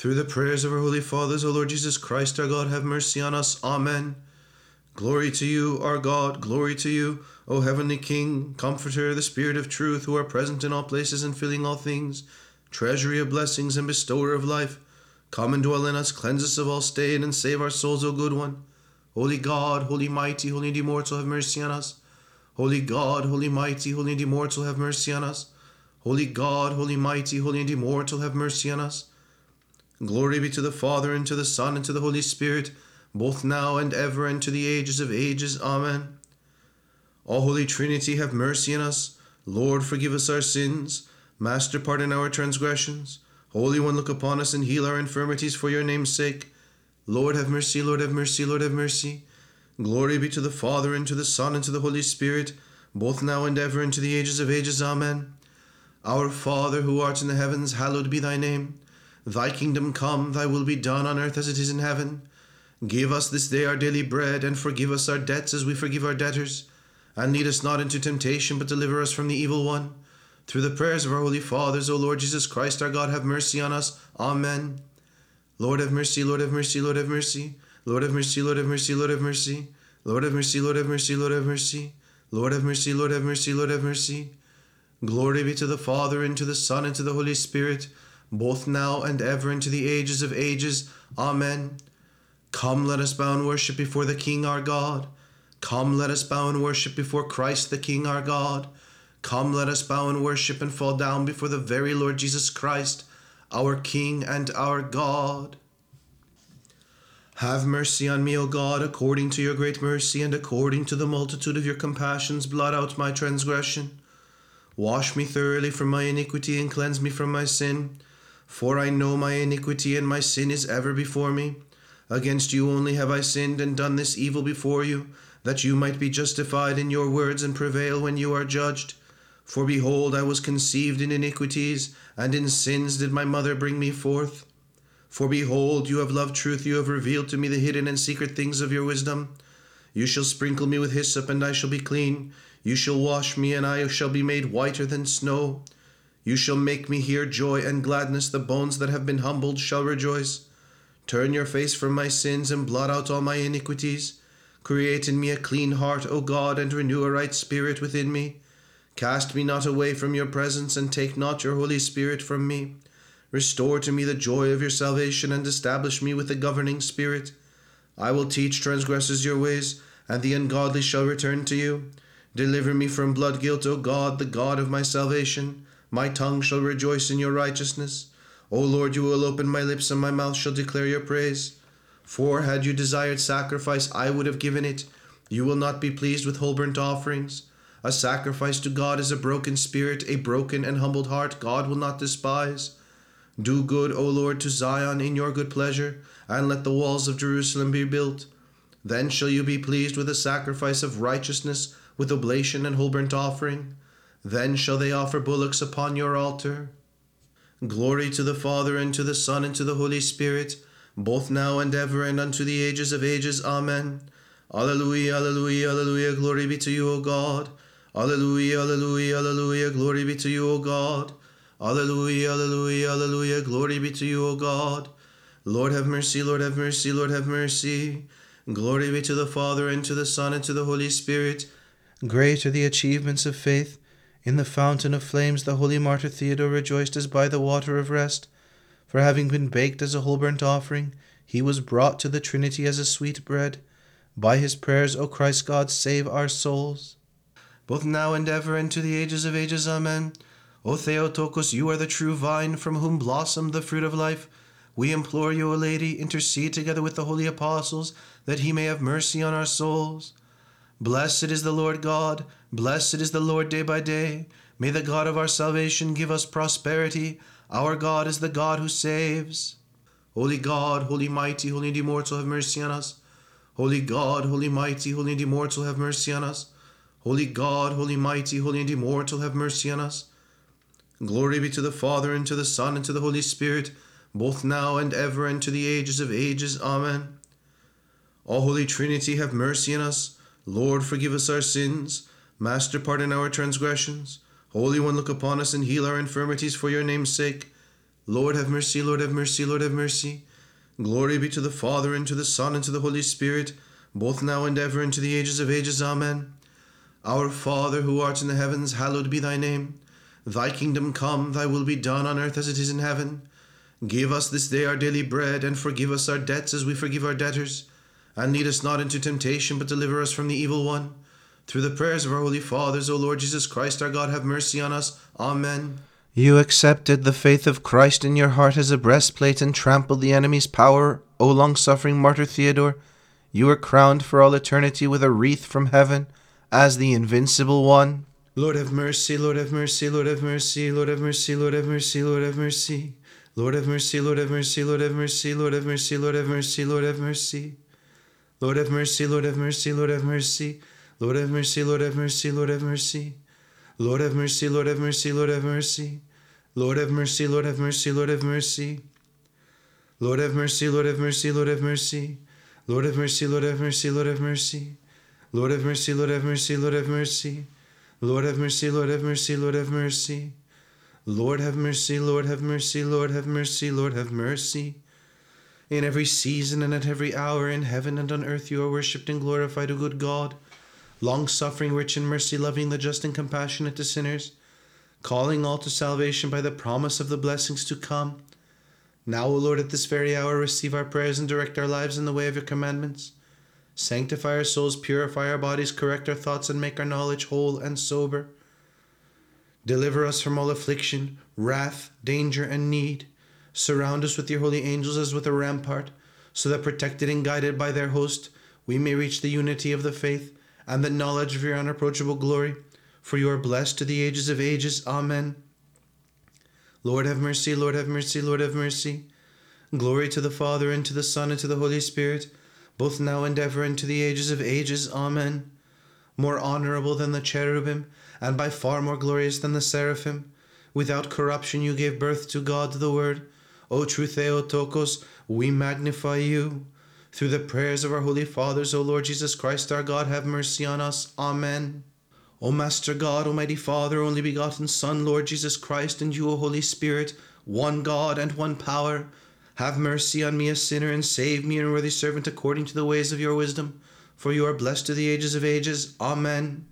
Through the prayers of our holy fathers, O Lord Jesus Christ, our God, have mercy on us. Amen. Glory to you, our God, glory to you, O heavenly King, Comforter, the Spirit of truth, who are present in all places and filling all things, treasury of blessings and bestower of life. Come and dwell in us, cleanse us of all stain, and save our souls, O good one. Holy God, holy mighty, holy and immortal, have mercy on us. Holy God, holy mighty, holy and immortal, have mercy on us. Holy God, holy mighty, holy and immortal, have mercy on us. Glory be to the Father, and to the Son, and to the Holy Spirit, both now and ever, and to the ages of ages. Amen. All Holy Trinity, have mercy on us. Lord, forgive us our sins. Master, pardon our transgressions. Holy One, look upon us and heal our infirmities for your name's sake. Lord, have mercy, Lord, have mercy, Lord, have mercy. Glory be to the Father, and to the Son, and to the Holy Spirit, both now and ever, and to the ages of ages. Amen. Our Father, who art in the heavens, hallowed be thy name. Thy kingdom come, thy will be done on earth as it is in heaven. Give us this day our daily bread, and forgive us our debts as we forgive our debtors. And lead us not into temptation, but deliver us from the evil one. Through the prayers of our holy fathers, O Lord Jesus Christ, our God, have mercy on us. Amen. Lord, have mercy, Lord, have mercy, Lord, have mercy. Lord, have mercy, Lord, have mercy, Lord, have mercy. Lord, have mercy, Lord, have mercy, Lord, have mercy. Lord, have mercy, Lord, have mercy, Lord, have mercy. Glory be to the Father, and to the Son, and to the Holy Spirit, both now and ever, and to the ages of ages. Amen. Come, let us bow and worship before the King our God. Come, let us bow and worship before Christ the King our God. Come, let us bow and worship and fall down before the very Lord Jesus Christ, our King and our God. Have mercy on me, O God, according to your great mercy, and according to the multitude of your compassions, blot out my transgression. Wash me thoroughly from my iniquity, and cleanse me from my sin. For I know my iniquity, and my sin is ever before me. Against you only have I sinned, and done this evil before you, that you might be justified in your words, and prevail when you are judged. For behold, I was conceived in iniquities, and in sins did my mother bring me forth. For behold, you have loved truth, you have revealed to me the hidden and secret things of your wisdom. You shall sprinkle me with hyssop, and I shall be clean. You shall wash me, and I shall be made whiter than snow. You shall make me hear joy and gladness. The bones that have been humbled shall rejoice. Turn your face from my sins, and blot out all my iniquities. Create in me a clean heart, O God, and renew a right spirit within me. Cast me not away from your presence, and take not your Holy Spirit from me. Restore to me the joy of your salvation, and establish me with a governing spirit. I will teach transgressors your ways, and the ungodly shall return to you. Deliver me from blood guilt, O God, the God of my salvation. My tongue shall rejoice in your righteousness. O Lord, you will open my lips, and my mouth shall declare your praise. For had you desired sacrifice, I would have given it. You will not be pleased with whole burnt offerings. A sacrifice to God is a broken spirit, a broken and humbled heart God will not despise. Do good, O Lord, to Zion in your good pleasure, and let the walls of Jerusalem be built. Then shall you be pleased with a sacrifice of righteousness, with oblation and whole burnt offering. Then shall they offer bullocks upon your altar. Glory to the Father, and to the Son, and to the Holy Spirit, both now and ever, and unto the ages of ages. Amen. Alleluia, alleluia, alleluia, glory be to you, O God. Alleluia, alleluia, alleluia, glory be to you, O God. Alleluia, alleluia, alleluia, glory be to you, O God. Lord have mercy, Lord have mercy, Lord have mercy. Glory be to the Father, and to the Son, and to the Holy Spirit. Great are the achievements of faith. In the fountain of flames the holy martyr Theodore rejoiced as by the water of rest. For having been baked as a whole burnt offering, he was brought to the Trinity as a sweet bread. By his prayers, O Christ God, save our souls. Both now and ever, and to the ages of ages. Amen. O Theotokos, you are the true vine, from whom blossomed the fruit of life. We implore you, O Lady, intercede together with the holy apostles, that he may have mercy on our souls. Blessed is the Lord God, blessed is the Lord day by day. May the God of our salvation give us prosperity. Our God is the God who saves. Holy God, holy mighty, holy and immortal, have mercy on us. Holy God, holy mighty, holy and immortal, have mercy on us. Holy God, holy mighty, holy and immortal, have mercy on us. Glory be to the Father, and to the Son, and to the Holy Spirit, both now and ever, and to the ages of ages. Amen. All Holy Trinity, have mercy on us. Lord, forgive us our sins. Master, pardon our transgressions. Holy One, look upon us and heal our infirmities for your name's sake. Lord have mercy, Lord have mercy, Lord have mercy. Glory be to the Father, and to the Son, and to the Holy Spirit, both now and ever, and to the ages of ages. Amen. Our Father, who art in the heavens, hallowed be thy name. Thy kingdom come, thy will be done on earth as it is in heaven. Give us this day our daily bread, and forgive us our debts as we forgive our debtors. And lead us not into temptation, but deliver us from the evil one. Through the prayers of our holy fathers, O Lord Jesus Christ, our God, have mercy on us. Amen. You accepted the faith of Christ in your heart as a breastplate and trampled the enemy's power, O long-suffering martyr Theodore. You were crowned for all eternity with a wreath from heaven as the invincible one. Lord have mercy, Lord have mercy, Lord have mercy, Lord have mercy, Lord have mercy, Lord have mercy. Lord have mercy, Lord have mercy, Lord have mercy, Lord have mercy, Lord have mercy, Lord have mercy. Lord have mercy, Lord have mercy, Lord have mercy. Lord have mercy, Lord have mercy, Lord have mercy. Lord have mercy, Lord have mercy, Lord have mercy. Lord have mercy, Lord have mercy, Lord have mercy. Lord have mercy, Lord have mercy, Lord have mercy. Lord have mercy, Lord have mercy, Lord have mercy. Lord have mercy, Lord have mercy, Lord have mercy. Lord have mercy, Lord have mercy, Lord have mercy. Lord have mercy, Lord have mercy, Lord have mercy, Lord have mercy. In every season and at every hour, in heaven and on earth, you are worshipped and glorified, O good God, long-suffering, rich in mercy, loving the just and compassionate to sinners, calling all to salvation by the promise of the blessings to come. Now, O Lord, at this very hour, receive our prayers and direct our lives in the way of your commandments. Sanctify our souls, purify our bodies, correct our thoughts, and make our knowledge whole and sober. Deliver us from all affliction, wrath, danger, and need. Surround us with your holy angels as with a rampart, so that protected and guided by their host, we may reach the unity of the faith and the knowledge of your unapproachable glory. For you are blessed to the ages of ages. Amen. Lord have mercy, Lord have mercy, Lord have mercy. Glory to the Father, and to the Son, and to the Holy Spirit, both now and ever, and to the ages of ages. Amen. More honorable than the cherubim, and by far more glorious than the seraphim, without corruption you gave birth to God the Word. O true Theotokos, we magnify you. Through the prayers of our holy fathers, O Lord Jesus Christ, our God, have mercy on us. Amen. O Master God, Almighty Father, only begotten Son, Lord Jesus Christ, and you, O Holy Spirit, one God and one power, have mercy on me, a sinner, and save me, an unworthy servant, according to the ways of your wisdom. For you are blessed to the ages of ages. Amen.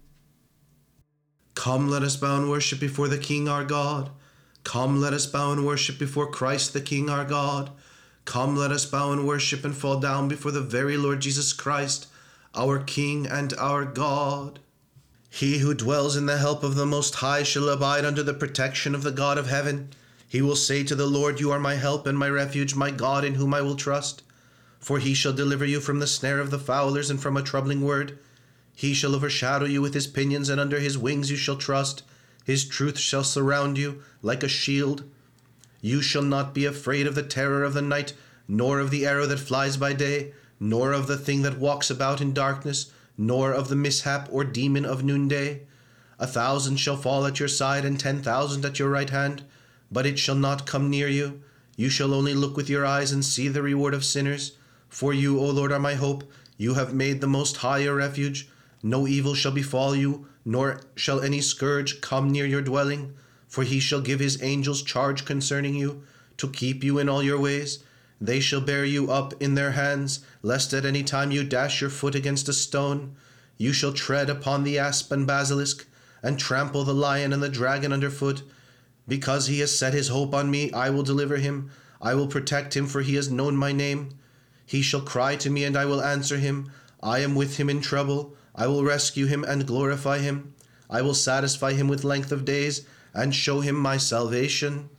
Come, let us bow and worship before the King our God. Come, let us bow and worship before Christ the King our God. Come, let us bow and worship and fall down before the very Lord Jesus Christ, our King and our God. He who dwells in the help of the Most High shall abide under the protection of the God of heaven. He will say to the Lord, you are my help and my refuge, my God in whom I will trust. For he shall deliver you from the snare of the fowlers and from a troubling word. He shall overshadow you with his pinions, and under his wings you shall trust. His truth shall surround you like a shield. You shall not be afraid of the terror of the night, nor of the arrow that flies by day, nor of the thing that walks about in darkness, nor of the mishap or demon of noonday. 1,000 shall fall at your side, and 10,000 at your right hand, but it shall not come near you. You shall only look with your eyes and see the reward of sinners. For you, O Lord, are my hope. You have made the Most High your refuge. No evil shall befall you, nor shall any scourge come near your dwelling. For he shall give his angels charge concerning you, to keep you in all your ways. They shall bear you up in their hands, lest at any time you dash your foot against a stone. You shall tread upon the asp and basilisk, and trample the lion and the dragon underfoot. Because he has set his hope on me, I will deliver him. I will protect him, for he has known my name. He shall cry to me, and I will answer him. I am with him in trouble. I will rescue him and glorify him. I will satisfy him with length of days, and show him my salvation.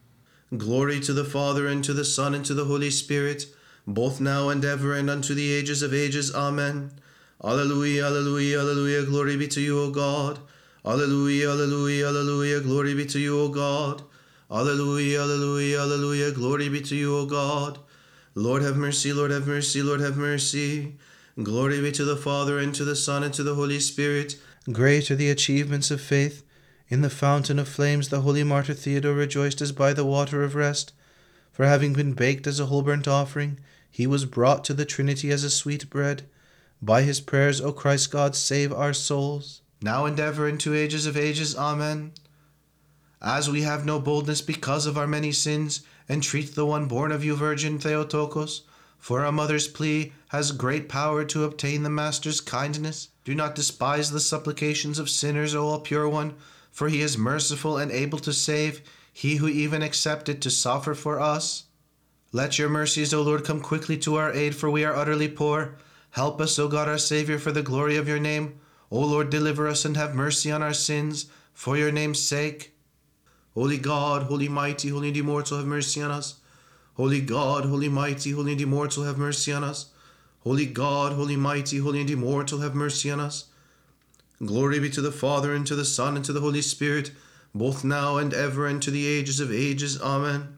Glory to the Father, and to the Son, and to the Holy Spirit, both now and ever, and unto the ages of ages. Amen. Alleluia, alleluia, alleluia, glory be to you, O God. Alleluia, alleluia, alleluia, glory be to you, O God. Alleluia, alleluia, alleluia, glory be to you, O God. Lord have mercy, Lord have mercy, Lord have mercy. Glory be to the Father, and to the Son, and to the Holy Spirit. Great are the achievements of faith. In the fountain of flames the holy martyr Theodore rejoiced as by the water of rest. For having been baked as a whole burnt offering, he was brought to the Trinity as a sweet bread. By his prayers, O Christ God, save our souls. Now and ever, into ages of ages. Amen. As we have no boldness because of our many sins, entreat the one born of you, Virgin Theotokos, for a mother's plea has great power to obtain the Master's kindness. Do not despise the supplications of sinners, O all pure one, for he is merciful and able to save, he who even accepted to suffer for us. Let your mercies, O Lord, come quickly to our aid, for we are utterly poor. Help us, O God our Saviour, for the glory of your name. O Lord, deliver us and have mercy on our sins, for your name's sake. Holy God, holy mighty, holy and immortal, have mercy on us. Holy God, holy mighty, holy and immortal, have mercy on us. Holy God, holy mighty, holy and immortal, have mercy on us. Glory be to the Father, and to the Son, and to the Holy Spirit, both now and ever, and to the ages of ages. Amen.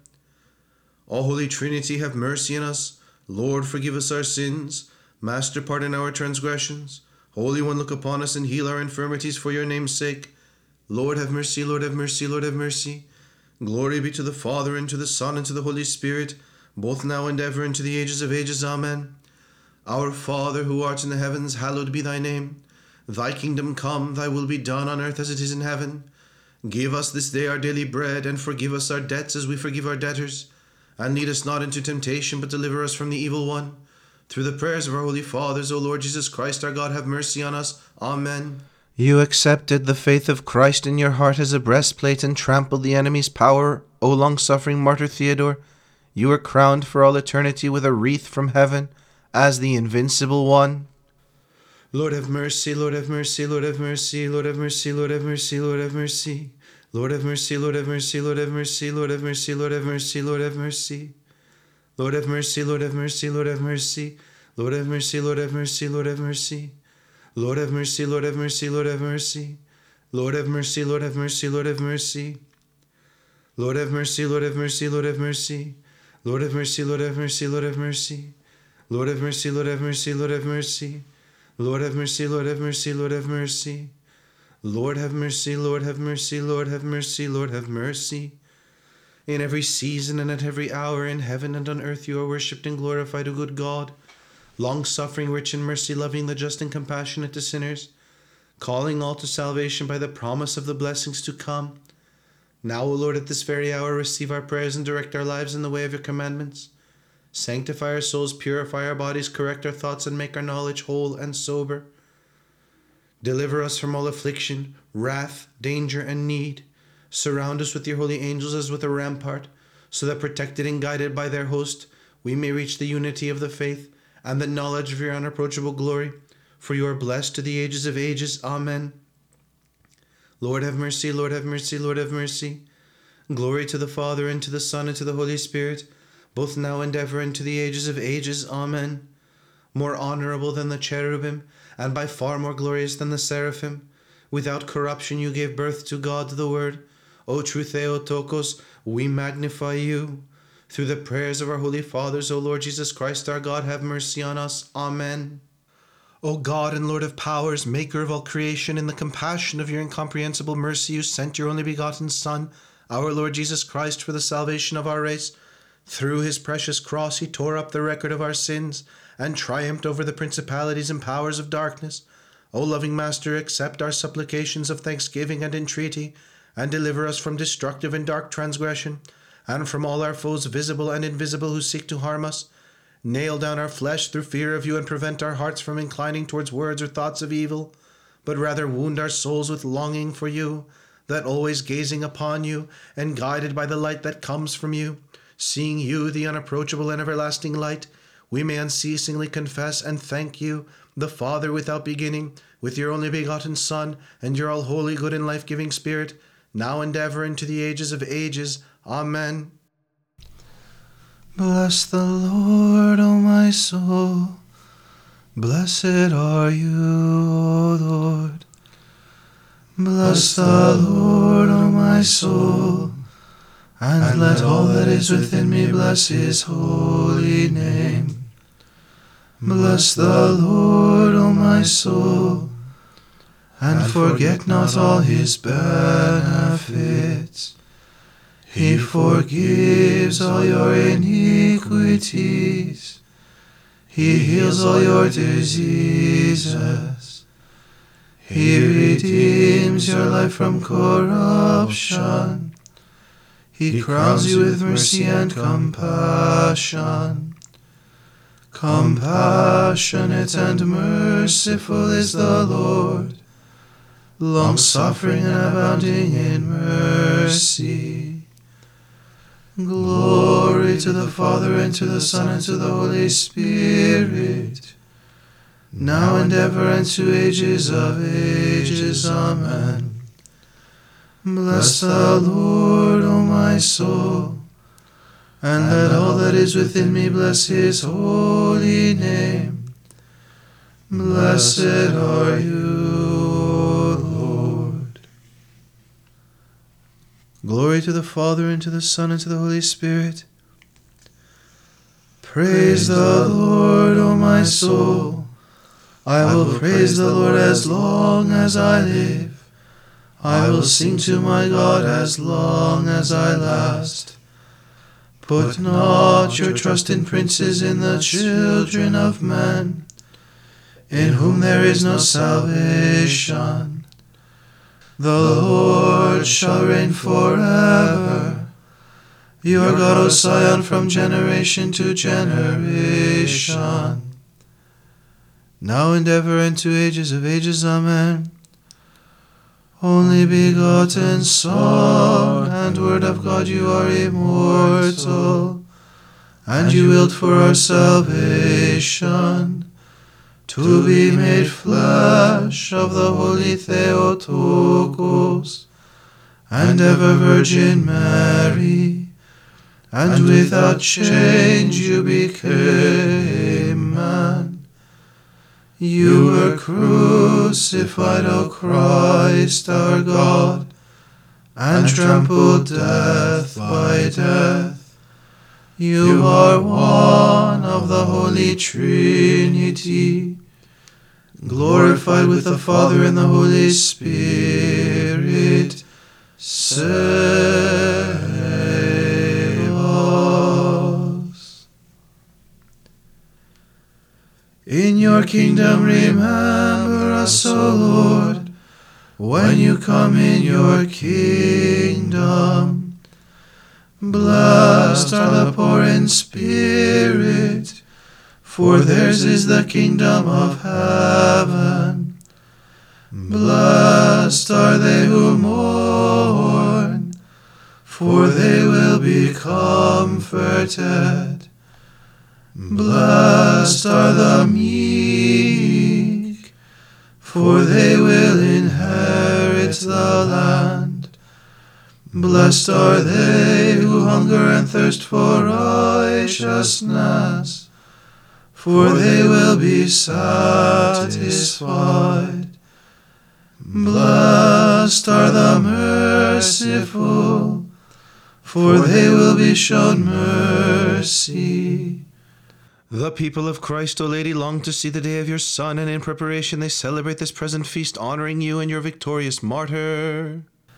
O Holy Trinity, have mercy on us. Lord, forgive us our sins. Master, pardon our transgressions. Holy One, look upon us and heal our infirmities for your name's sake. Lord, have mercy, Lord, have mercy, Lord, have mercy. Glory be to the Father, and to the Son, and to the Holy Spirit, both now and ever, and to the ages of ages. Amen. Our Father, who art in the heavens, hallowed be thy name. Thy kingdom come, thy will be done on earth as it is in heaven. Give us this day our daily bread, and forgive us our debts as we forgive our debtors. And lead us not into temptation, but deliver us from the evil one. Through the prayers of our holy fathers, O Lord Jesus Christ, our God, have mercy on us. Amen. You accepted the faith of Christ in your heart as a breastplate and trampled the enemy's power, O long-suffering martyr Theodore. You were crowned for all eternity with a wreath from heaven as the invincible one. Lord have mercy, Lord have mercy, Lord have mercy, Lord have mercy, Lord have mercy, Lord have mercy. Lord have mercy, Lord have mercy, Lord have mercy, Lord have mercy, Lord have mercy, Lord have mercy. Lord have mercy, Lord have mercy, Lord have mercy. Lord have mercy, Lord have mercy, Lord have mercy. Lord have mercy, Lord have mercy, Lord have mercy. Lord have mercy, Lord have mercy, Lord have mercy. Lord have mercy, Lord have mercy, Lord have mercy. Lord have mercy, Lord have mercy, Lord have mercy. Lord have mercy, Lord have mercy, Lord have mercy. Lord have mercy, Lord have mercy, Lord have mercy. Lord have mercy, Lord have mercy, Lord have mercy, Lord have mercy. In every season and at every hour, in heaven and on earth, you are worshipped and glorified, O good God, long-suffering, rich in mercy, loving the just and compassionate to sinners, calling all to salvation by the promise of the blessings to come. Now, O Lord, at this very hour, receive our prayers and direct our lives in the way of your commandments. Sanctify our souls, purify our bodies, correct our thoughts, and make our knowledge whole and sober. Deliver us from all affliction, wrath, danger, and need. Surround us with your holy angels as with a rampart, so that protected and guided by their host, we may reach the unity of the faith and the knowledge of your unapproachable glory. For you are blessed to the ages of ages. Amen. Lord have mercy, Lord have mercy, Lord have mercy. Glory to the Father, and to the Son, and to the Holy Spirit, both now and ever, and to the ages of ages. Amen. More honorable than the cherubim, and by far more glorious than the seraphim, without corruption you gave birth to God the Word. O true Theotokos, we magnify you. Through the prayers of our holy fathers, O Lord Jesus Christ, our God, have mercy on us. Amen. O God and Lord of powers, maker of all creation, in the compassion of your incomprehensible mercy, you sent your only begotten Son, our Lord Jesus Christ, for the salvation of our race. Through his precious cross he tore up the record of our sins and triumphed over the principalities and powers of darkness. O loving Master, accept our supplications of thanksgiving and entreaty, and deliver us from destructive and dark transgression, and from all our foes, visible and invisible, who seek to harm us. Nail down our flesh through fear of you, and prevent our hearts from inclining towards words or thoughts of evil, but rather wound our souls with longing for you, that always gazing upon you, and guided by the light that comes from you, seeing you, the unapproachable and everlasting light, we may unceasingly confess and thank you, the Father without beginning, with your only begotten Son, and your all holy, good, and life-giving Spirit, now and ever, and to the ages of ages. Amen. Bless the Lord, O my soul. Blessed are you, O Lord. Bless the Lord, O my soul, and let all that is within me bless his holy name. Bless the Lord, O my soul, and forget not all his benefits. He forgives all your iniquities. He heals all your diseases. He redeems your life from corruption He crowns you with mercy and compassion. Compassionate and merciful is the Lord, long-suffering and abounding in mercy. Glory to the Father, and to the Son, and to the Holy Spirit, now and ever, and to ages of ages. Amen. Bless the Lord, O my soul, and let all that is within me bless his holy name. Blessed are you, O Lord. Glory to the Father, and to the Son, and to the Holy Spirit. Praise the Lord, O my soul. I will praise the Lord as long as I live. I will sing to my God as long as I last. Put not your trust in princes, in the children of men, in whom there is no salvation. The Lord shall reign forever. Your God, O Zion, from generation to generation. Now and ever, and to ages of ages. Amen. Only begotten Son and Word of God, you are immortal, and you willed for our salvation to be made flesh of the Holy Theotokos and ever Virgin Mary, and without change you became man. You were crucified, O Christ our God, and trampled death by death. You are one of the Holy Trinity, glorified with the Father and the Holy Spirit. Save us. In your kingdom remember us, O Lord, when you come in your kingdom. Blessed are the poor in spirit, for theirs is the kingdom of heaven. Blessed are they who mourn, for they will be comforted. Blessed are the meek, for they will inherit the land. Blessed are they who hunger and thirst for righteousness, for they will be satisfied. Blessed are the merciful, for they will be shown mercy. The people of Christ, O Lady, long to see the day of your Son, and in preparation they celebrate this present feast, honoring you and your victorious martyr.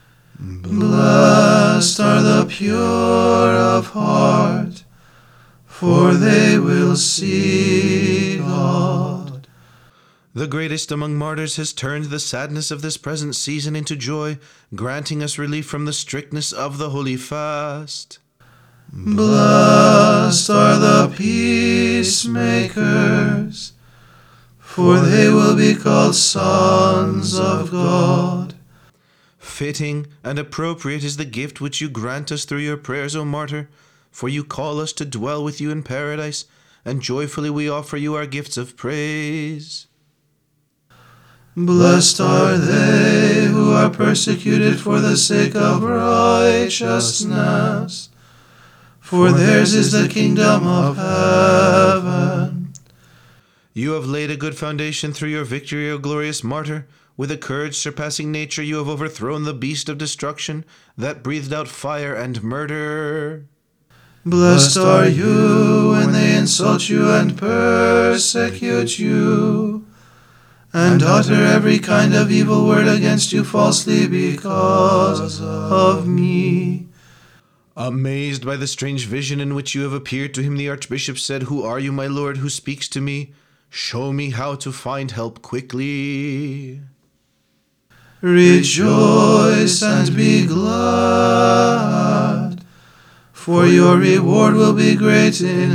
Blessed are the pure of heart, for they will see God. The greatest among martyrs has turned the sadness of this present season into joy, granting us relief from the strictness of the holy fast. Blessed are the peacemakers, for they will be called sons of God. Fitting and appropriate is the gift which you grant us through your prayers, O Martyr, for you call us to dwell with you in paradise, and joyfully we offer you our gifts of praise. Blessed are they who are persecuted for the sake of righteousness, for theirs is the kingdom of heaven. You have laid a good foundation through your victory, O glorious martyr. With a courage surpassing nature, you have overthrown the beast of destruction that breathed out fire and murder. Blessed are you when they insult you and persecute you, and utter every kind of evil word against you falsely because of me. Amazed by the strange vision in which you have appeared to him, the Archbishop said, "Who are you, my Lord, who speaks to me? Show me how to find help quickly." Rejoice and be glad, for your reward will be great in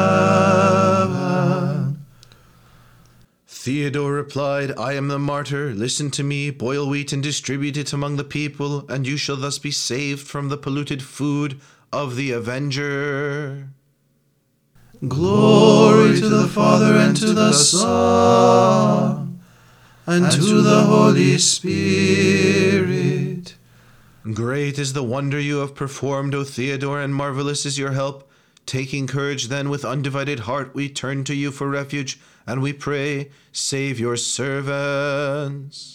heaven. Theodore replied, I am the martyr. Listen to me, boil wheat and distribute it among the people, and you shall thus be saved from the polluted food of the avenger. Glory to the Father, and to the Son, and to the Holy Spirit. Great is the wonder you have performed, O Theodore, and marvelous is your help. Taking courage then, with undivided heart, we turn to you for refuge, and we pray, save your servants.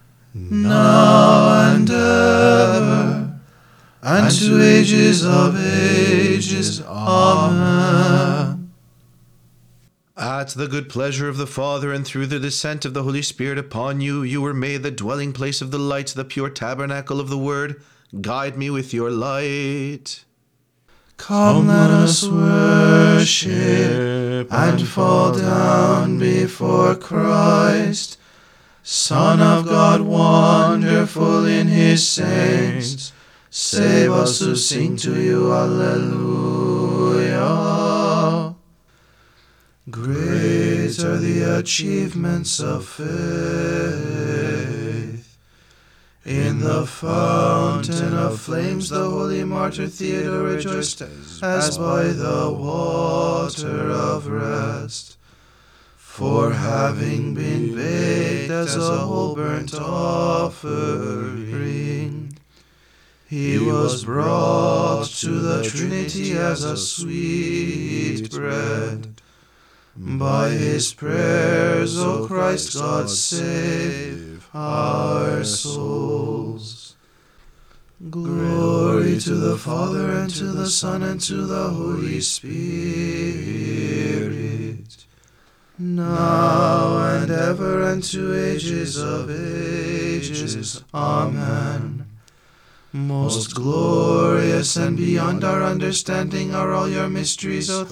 Now and ever, and to ages of ages. Amen. At the good pleasure of the Father, and through the descent of the Holy Spirit upon you, you were made the dwelling place of the light, the pure tabernacle of the Word. Guide me with your light. Come, let us worship and fall down before Christ, Son of God, wonderful in his saints. Save us who sing to you, Alleluia. Great are the achievements of faith. In the fountain of flames the holy martyr Theodore rejoiced, as by the water of rest. For having been baked as a whole burnt offering, he was brought to the Trinity as a sweet bread. By his prayers, O Christ God, save our souls. Glory to the Father, and to the Son, and to the Holy Spirit, now and ever, and to ages of ages. Amen. Most glorious and beyond our understanding are all your mysteries, O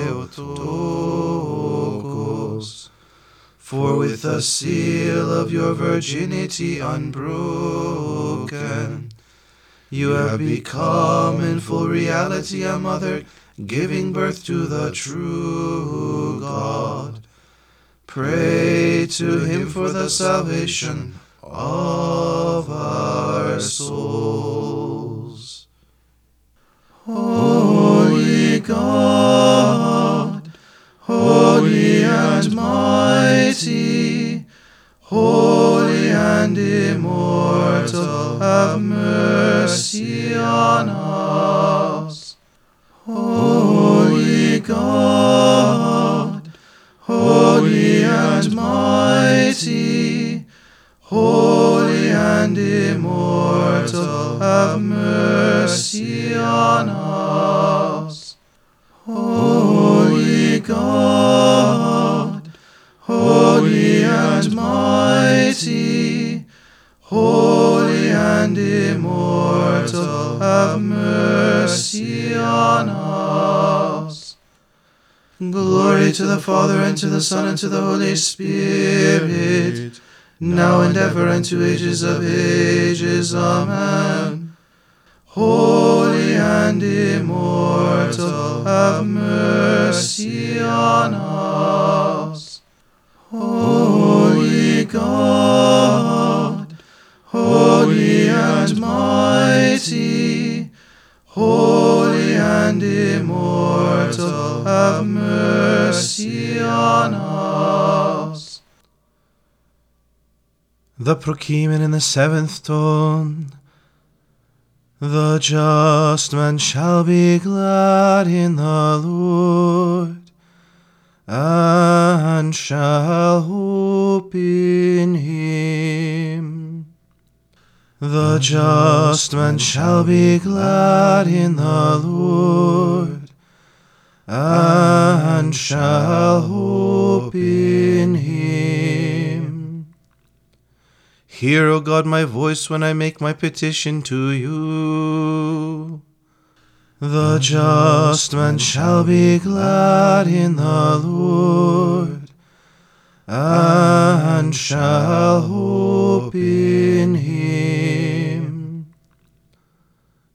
Theotokos. For with the seal of your virginity unbroken, you have become in full reality a mother, giving birth to the true God. Pray to him for the salvation of our souls. Holy God, holy and mighty, holy and immortal, have mercy on us. Holy God, holy and mighty, holy and immortal, have mercy on us. Holy God, holy and mighty, holy and immortal, have mercy on us. Glory to the Father, and to the Son, and to the Holy Spirit, now and ever, and to ages of ages. Amen. Holy and immortal, have mercy on us. Holy God, holy and mighty, holy and immortal, have mercy on us. The Prokeimen in the seventh tone. The just man shall be glad in the Lord, and shall hope in him. The just man shall be glad in the Lord, and shall hope in him. Hear, O God, my voice when I make my petition to you. The just man shall be glad in the Lord, and shall hope in him.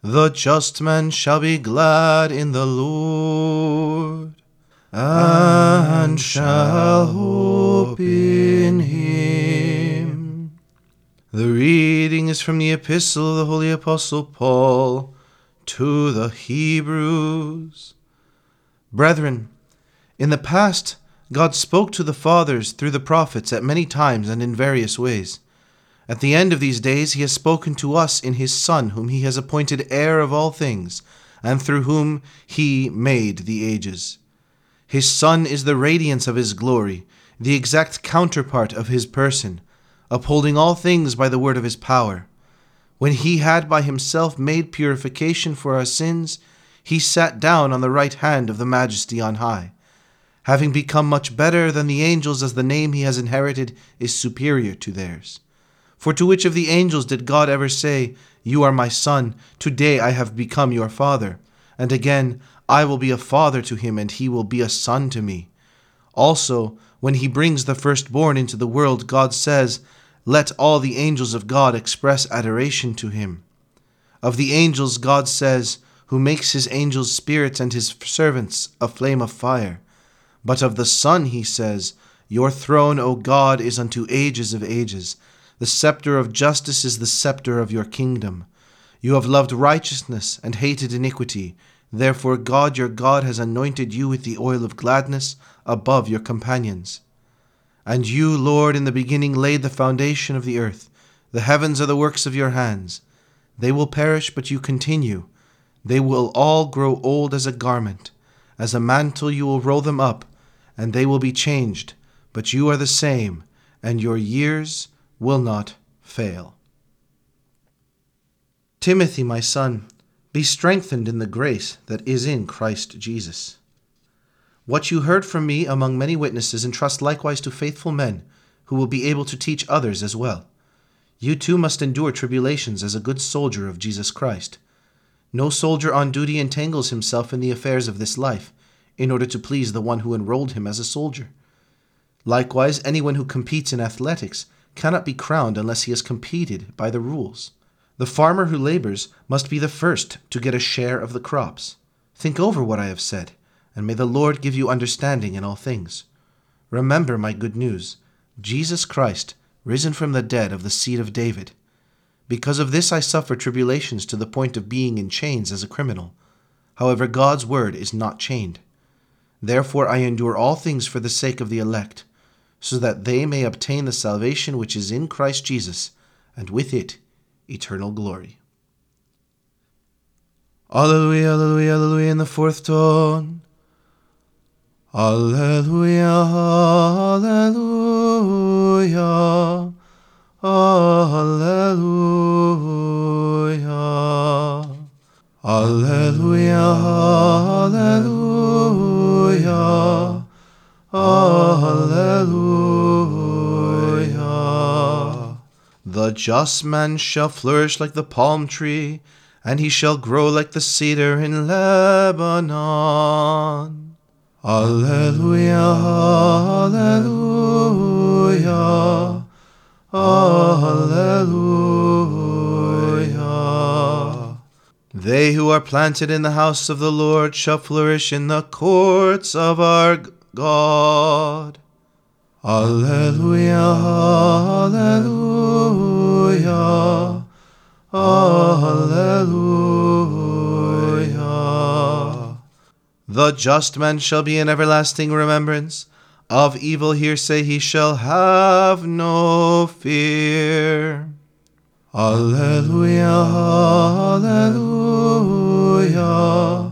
The just man shall be glad in the Lord, and shall hope in him. The reading is from the Epistle of the Holy Apostle Paul to the Hebrews. Brethren, in the past God spoke to the fathers through the prophets at many times and in various ways. At the end of these days he has spoken to us in his Son, whom he has appointed heir of all things, and through whom he made the ages. His Son is the radiance of his glory, the exact counterpart of his person, upholding all things by the word of his power. When he had by himself made purification for our sins, he sat down on the right hand of the Majesty on high, having become much better than the angels, as the name he has inherited is superior to theirs. For to which of the angels did God ever say, "You are my Son, today I have become your Father"? And again, "I will be a father to him, and he will be a son to me"? Also, when he brings the firstborn into the world, God says, "Let all the angels of God express adoration to him." Of the angels God says, "Who makes his angels spirits and his servants a flame of fire." But of the Son he says, "Your throne, O God, is unto ages of ages. The scepter of justice is the scepter of your kingdom. You have loved righteousness and hated iniquity. Therefore God your God has anointed you with the oil of gladness above your companions. And you, Lord, in the beginning laid the foundation of the earth. The heavens are the works of your hands. They will perish, but you continue. They will all grow old as a garment. As a mantle you will roll them up, and they will be changed. But you are the same, and your years will not fail. Timothy, my son, be strengthened in the grace that is in Christ Jesus. What you heard from me among many witnesses entrust likewise to faithful men, who will be able to teach others as well. You too must endure tribulations as a good soldier of Jesus Christ. No soldier on duty entangles himself in the affairs of this life, in order to please the one who enrolled him as a soldier. Likewise, anyone who competes in athletics cannot be crowned unless he has competed by the rules. The farmer who labors must be the first to get a share of the crops. Think over what I have said, and may the Lord give you understanding in all things. Remember my good news, Jesus Christ, risen from the dead, of the seed of David. Because of this I suffer tribulations to the point of being in chains as a criminal. However, God's word is not chained. Therefore I endure all things for the sake of the elect, so that they may obtain the salvation which is in Christ Jesus, and with it eternal glory. Alleluia, alleluia, alleluia in the fourth tone. Alleluia, alleluia, alleluia. Alleluia, alleluia, alleluia. The just man shall flourish like the palm tree, and he shall grow like the cedar in Lebanon. Alleluia, alleluia, alleluia. They who are planted in the house of the Lord shall flourish in the courts of our God. Alleluia, alleluia, alleluia. The just man shall be in everlasting remembrance. Of evil hearsay he shall have no fear. Alleluia, alleluia,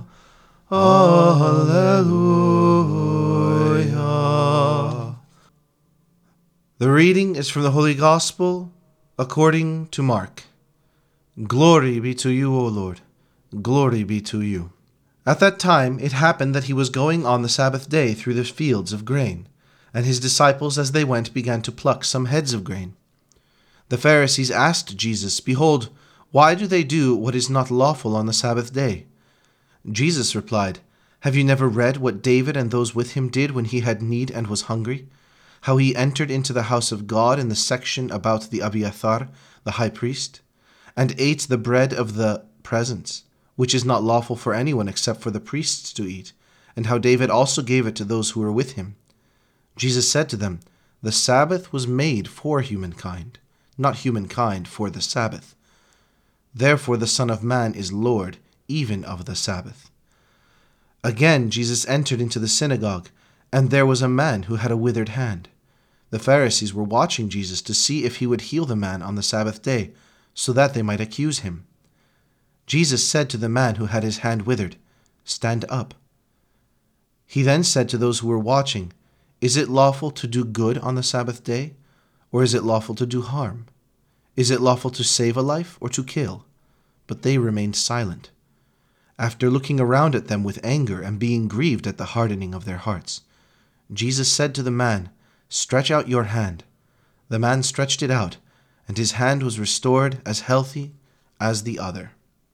alleluia. The reading is from the Holy Gospel according to Mark. Glory be to you, O Lord. Glory be to you. At that time it happened that he was going on the Sabbath day through the fields of grain, and his disciples as they went began to pluck some heads of grain. The Pharisees asked Jesus, "Behold, why do they do what is not lawful on the Sabbath day?" Jesus replied, "Have you never read what David and those with him did when he had need and was hungry? How he entered into the house of God in the section about the Abiathar, the high priest, and ate the bread of the presents, which is not lawful for anyone except for the priests to eat, and how David also gave it to those who were with him. Jesus said to them, The Sabbath was made for humankind, not humankind for the Sabbath. Therefore the Son of Man is Lord even of the Sabbath. Again Jesus entered into the synagogue, and there was a man who had a withered hand. The Pharisees were watching Jesus to see if he would heal the man on the Sabbath day, so that they might accuse him. Jesus said to the man who had his hand withered, Stand up. He then said to those who were watching, Is it lawful to do good on the Sabbath day, or is it lawful to do harm? Is it lawful to save a life or to kill? But they remained silent. After looking around at them with anger and being grieved at the hardening of their hearts, Jesus said to the man, Stretch out your hand. The man stretched it out, and his hand was restored as healthy as the other.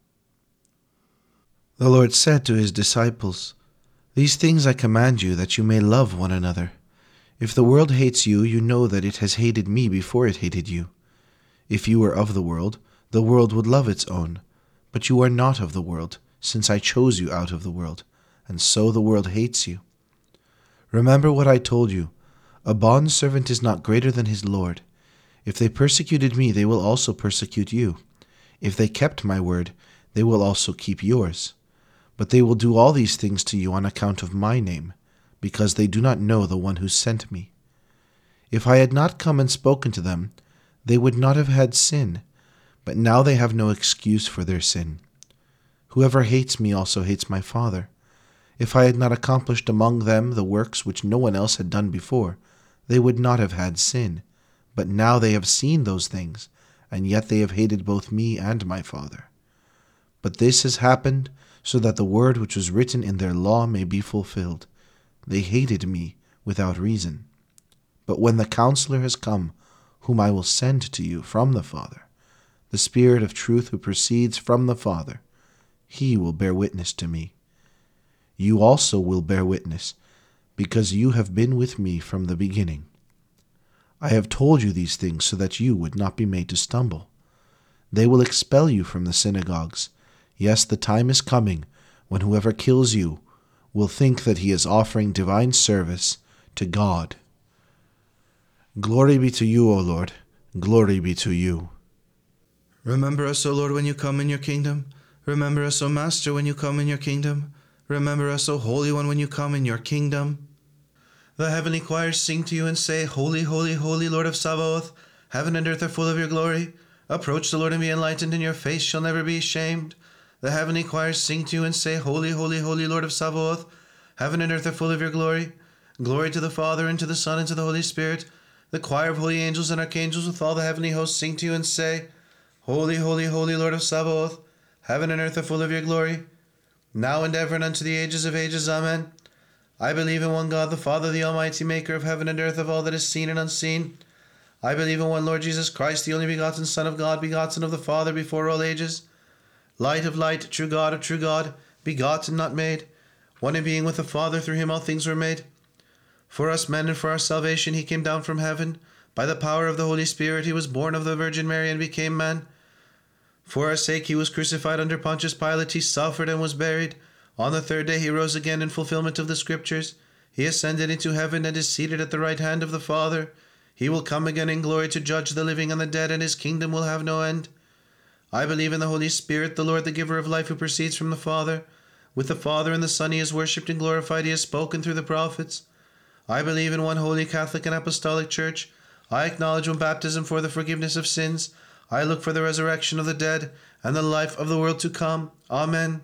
The Lord said to his disciples, These things I command you, that you may love one another. If the world hates you, you know that it has hated me before it hated you. If you were of the world would love its own. But you are not of the world, since I chose you out of the world, and so the world hates you. Remember what I told you, a bondservant is not greater than his Lord. If they persecuted me, they will also persecute you. If they kept my word, they will also keep yours. But they will do all these things to you on account of my name, because they do not know the one who sent me. If I had not come and spoken to them, they would not have had sin, but now they have no excuse for their sin. Whoever hates me also hates my Father. If I had not accomplished among them the works which no one else had done before, they would not have had sin. But now they have seen those things, and yet they have hated both me and my Father. But this has happened so that the word which was written in their law may be fulfilled. They hated me without reason. But when the Counselor has come, whom I will send to you from the Father, the Spirit of truth who proceeds from the Father, he will bear witness to me. You also will bear witness, because you have been with me from the beginning. I have told you these things so that you would not be made to stumble. They will expel you from the synagogues. Yes, the time is coming when whoever kills you will think that he is offering divine service to God. Glory be to you, O Lord. Glory be to you. Remember us, O Lord, when you come in your kingdom. Remember us, O Master, when you come in your kingdom. Remember us, O Holy One, when you come in your kingdom. The heavenly choirs sing to you and say, Holy, holy, holy, Lord of Sabaoth. Heaven and earth are full of your glory. Approach the Lord and be enlightened, and your face shall never be ashamed. The heavenly choirs sing to you and say, Holy, holy, holy, Lord of Sabaoth. Heaven and earth are full of your glory. Glory to the Father, and to the Son, and to the Holy Spirit. The choir of holy angels and archangels with all the heavenly hosts sing to you and say, Holy, holy, holy, Lord of Sabaoth. Heaven and earth are full of your glory. Now and ever and unto the ages of ages. Amen. I believe in one God, the Father, the Almighty, maker of heaven and earth, of all that is seen and unseen. I believe in one Lord Jesus Christ, the only begotten Son of God, begotten of the Father before all ages. Light of light, true God of true God, begotten, not made. One in being with the Father, through him all things were made. For us men and for our salvation he came down from heaven. By the power of the Holy Spirit he was born of the Virgin Mary and became man. For our sake he was crucified under Pontius Pilate, he suffered and was buried. On the third day he rose again in fulfillment of the Scriptures. He ascended into heaven and is seated at the right hand of the Father. He will come again in glory to judge the living and the dead, and his kingdom will have no end. I believe in the Holy Spirit, the Lord, the giver of life, who proceeds from the Father. With the Father and the Son he is worshipped and glorified, he has spoken through the prophets. I believe in one holy Catholic and Apostolic Church. I acknowledge one baptism for the forgiveness of sins. I look for the resurrection of the dead and the life of the world to come. Amen.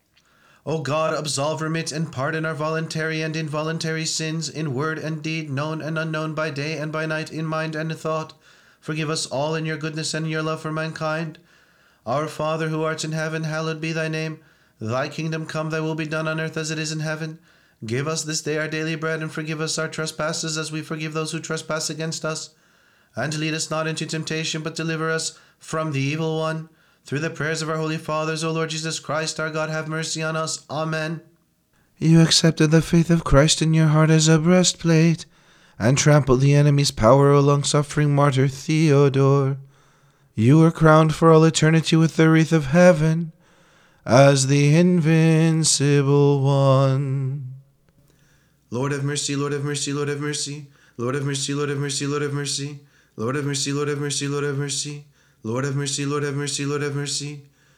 O God, absolve, remit, and pardon our voluntary and involuntary sins, in word and deed, known and unknown, by day and by night, in mind and thought. Forgive us all in your goodness and in your love for mankind. Our Father, who art in heaven, hallowed be thy name. Thy kingdom come, thy will be done on earth as it is in heaven. Give us this day our daily bread, and forgive us our trespasses as we forgive those who trespass against us. And lead us not into temptation, but deliver us from the evil one. Through the prayers of our holy fathers, O Lord Jesus Christ, our God, have mercy on us. Amen. You accepted the faith of Christ in your heart as a breastplate, and trampled the enemy's power, O long-suffering martyr Theodore. You were crowned for all eternity with the wreath of heaven, as the invincible one. Lord have mercy, Lord have mercy, Lord have mercy. Lord have mercy, Lord have mercy, Lord have mercy. Lord have mercy, Lord have mercy, Lord have mercy. Lord have mercy, Lord have mercy, Lord have mercy.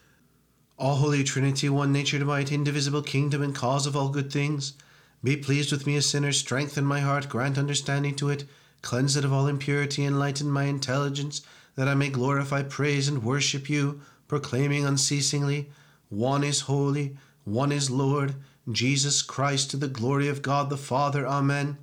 All Holy Trinity, one nature, might, indivisible kingdom and cause of all good things, be pleased with me a sinner, strengthen my heart, grant understanding to it, cleanse it of all impurity, enlighten my intelligence, that I may glorify, praise, and worship you, proclaiming unceasingly, one is holy, one is Lord, Jesus Christ, to the glory of God the Father. Amen.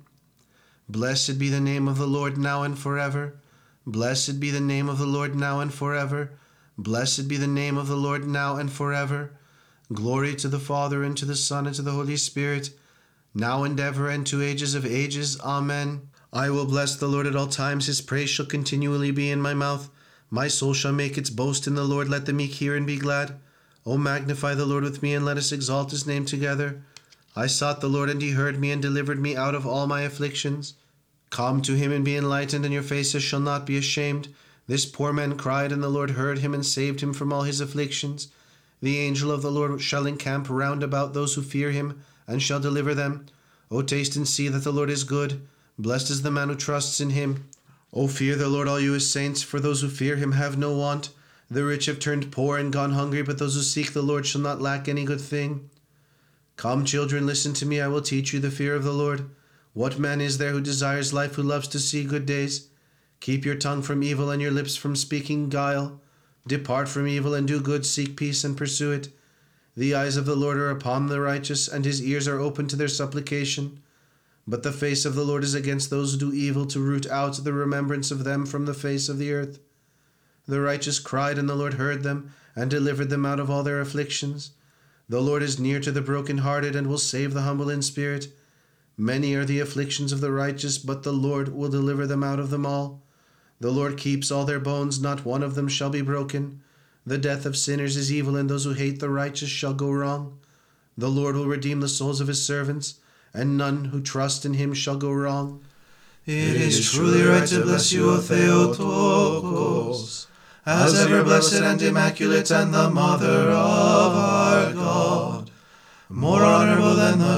Blessed be the name of the Lord now and forever. Blessed be the name of the Lord now and forever. Blessed be the name of the Lord now and forever. Glory to the Father, and to the Son, and to the Holy Spirit, now and ever, and to ages of ages. Amen. I will bless the Lord at all times. His praise shall continually be in my mouth. My soul shall make its boast in the Lord. Let the meek hear and be glad. O magnify the Lord with me, and let us exalt his name together. I sought the Lord, and he heard me, and delivered me out of all my afflictions. Come to him and be enlightened, and your faces shall not be ashamed. This poor man cried, and the Lord heard him, and saved him from all his afflictions. The angel of the Lord shall encamp round about those who fear him, and shall deliver them. O taste and see that the Lord is good. Blessed is the man who trusts in him. O fear the Lord, all you his saints, for those who fear him have no want. The rich have turned poor and gone hungry, but those who seek the Lord shall not lack any good thing. Come, children, listen to me. I will teach you the fear of the Lord. What man is there who desires life, who loves to see good days? Keep your tongue from evil, and your lips from speaking guile. Depart from evil and do good, seek peace and pursue it. The eyes of the Lord are upon the righteous, and his ears are open to their supplication. But the face of the Lord is against those who do evil, to root out the remembrance of them from the face of the earth. The righteous cried, and the Lord heard them, and delivered them out of all their afflictions. The Lord is near to the brokenhearted, and will save the humble in spirit. Many are the afflictions of the righteous, but the Lord will deliver them out of them all. The Lord keeps all their bones, not one of them shall be broken. The death of sinners is evil, and those who hate the righteous shall go wrong. The Lord will redeem the souls of his servants, and none who trust in him shall go wrong. It is truly right to bless you, O Theotokos, as ever blessed and immaculate, and the mother of our God, more honorable than the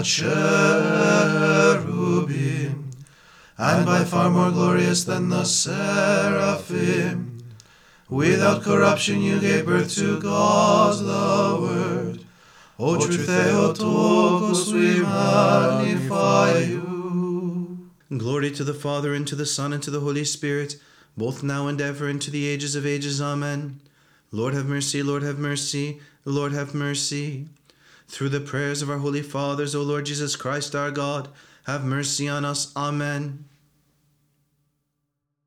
cherubim, and by far more glorious than the seraphim. Without corruption you gave birth to God the Word. O true Theotokos, we magnify you. Glory to the Father, and to the Son, and to the Holy Spirit, both now and ever, and to the ages of ages. Amen. Lord have mercy, Lord have mercy, Lord have mercy. Through the prayers of our holy fathers, O Lord Jesus Christ our God, have mercy on us. Amen.